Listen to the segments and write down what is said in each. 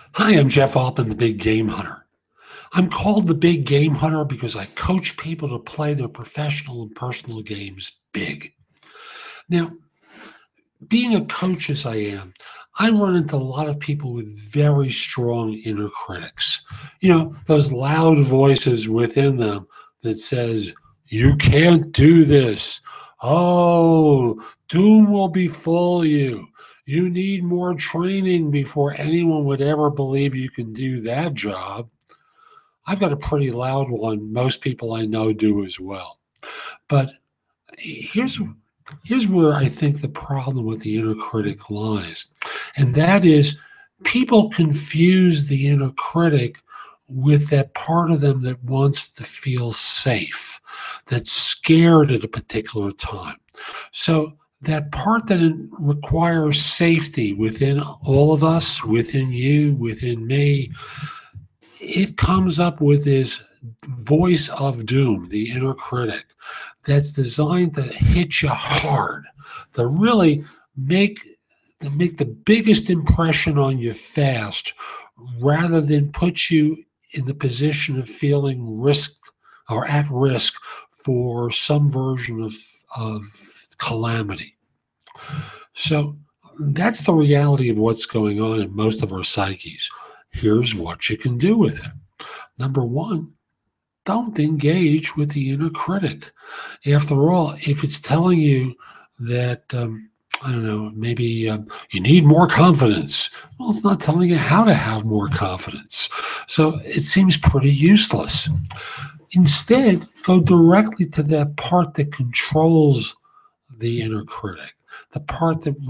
Hi, I'm Jeff Altman, the Big Game Hunter. I'm called the Big Game Hunter because I coach people to play their professional and personal games big. Now, being a coach as I am, I run into a lot of people with very strong inner critics. Those loud voices within them that says, "You can't do this. Oh, doom will befall you. You need more training before anyone would ever believe you can do that job." I've got a pretty loud one. Most people I know do as well. But here's here's where I think the problem with the inner critic lies. And that is people confuse the inner critic with that part of them that wants to feel safe, that's scared at a particular time. So that part that requires safety within all of us, within you, within me, it comes up with this voice of doom, the inner critic, that's designed to hit you hard, to really make the biggest impression on you fast, rather than put you in the position of feeling risked or at risk for some version of calamity. So that's the reality of what's going on in most of our psyches. Here's what you can do with it. Number one, don't engage with the inner critic. After all, if it's telling you that, I don't know, maybe you need more confidence, well, it's not telling you how to have more confidence. So it seems pretty useless. Instead, go directly to that part that controls the inner critic, the part that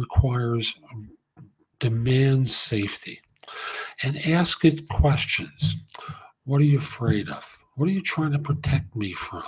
demands safety, and ask it questions. What are you afraid of? What are you trying to protect me from?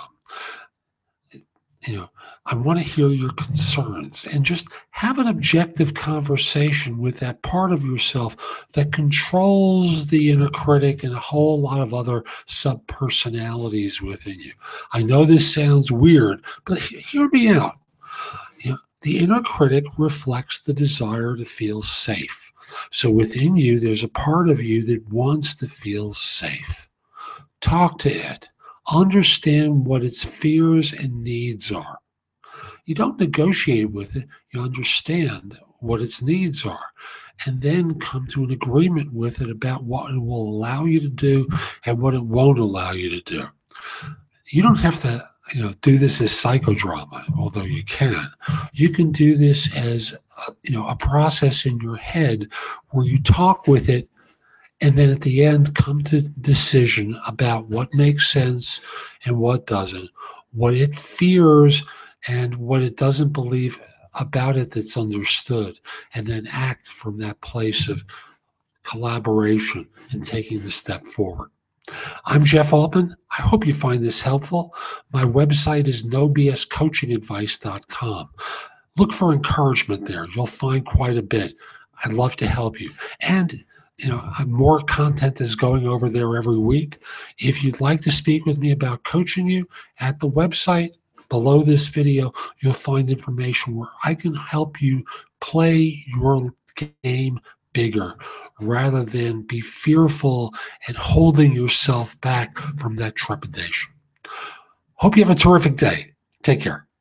I want to hear your concerns, and just have an objective conversation with that part of yourself that controls the inner critic and a whole lot of other sub-personalities within you. I know this sounds weird, but hear me out. The inner critic reflects the desire to feel safe. So within you, there's a part of you that wants to feel safe. Talk to it. Understand what its fears and needs are. You don't negotiate with it, you understand what its needs are, and then come to an agreement with it about what it will allow you to do and what it won't allow you to do. You don't have to do this as psychodrama, although you can. You can do this as a process in your head where you talk with it, and then at the end come to decision about what makes sense and what doesn't, what it fears and what it doesn't believe about it that's understood, and then act from that place of collaboration and taking the step forward. I'm Jeff Altman. I hope you find this helpful. My website is nobscoachingadvice.com. Look for encouragement there. You'll find quite a bit. I'd love to help you. And more content is going over there every week. If you'd like to speak with me about coaching you, at the website below this video, you'll find information where I can help you play your game bigger rather than be fearful and holding yourself back from that trepidation. Hope you have a terrific day. Take care.